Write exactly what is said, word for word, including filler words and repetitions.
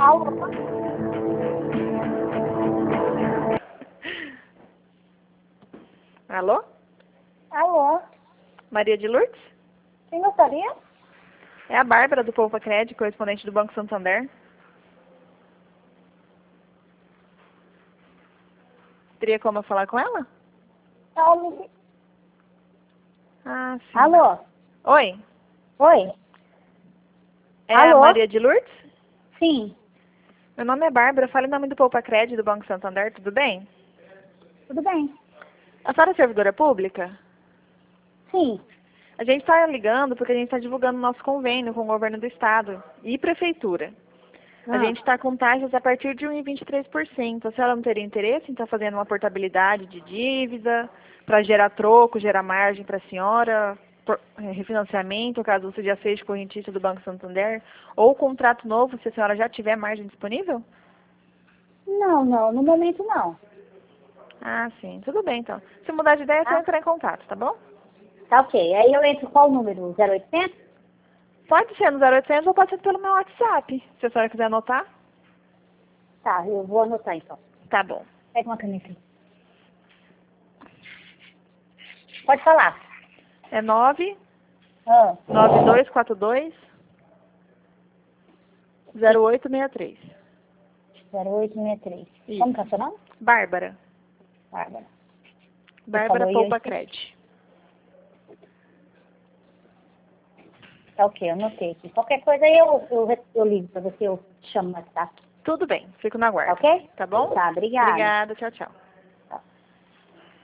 Alô? Alô? Alô? Maria de Lourdes? Quem gostaria? É a Bárbara do Poupa Crédito, correspondente do Banco Santander. Teria como eu falar com ela? Ela me... Ah, sim. Alô? Oi? Oi? É Alô? a Maria de Lourdes? Sim. Meu nome é Bárbara, falo em nome do Poupa Crédito do Banco Santander, tudo bem? Tudo bem? A senhora é servidora pública? Sim. A gente está ligando porque a gente está divulgando nosso convênio com o governo do estado e prefeitura. A Ah. gente está com taxas a partir de um vírgula vinte e três por cento. A senhora não teria interesse em estar fazendo uma portabilidade de dívida para gerar troco, gerar margem para a senhora, por, é, refinanciamento, caso você já seja correntista do Banco Santander, ou contrato novo, se a senhora já tiver margem disponível? Não, não. No momento, não. Ah, sim. Tudo bem, então. Se mudar de ideia, é só Tá? entrar em contato, tá bom? Tá ok. Aí eu entro qual número? zero oitocentos? Pode ser no zero oitocentos ou pode ser pelo meu WhatsApp, se a senhora quiser anotar. Tá, eu vou anotar então. Tá bom. Pega uma caneta aí. Pode falar. É nove Ah. nove dois quatro dois zero oito seis três. zero oito seis três. Isso. Como que é o seu nome? Bárbara. Bárbara. Bárbara falou e eu Poupa esqueci. Crédito. Tá ok, eu anotei aqui. Qualquer coisa aí eu, eu, eu ligo pra você, eu te chamo mais tarde. Tudo bem, fico na Tá guarda. ok? Tá bom? Tá, obrigada. Obrigada, tchau, tchau.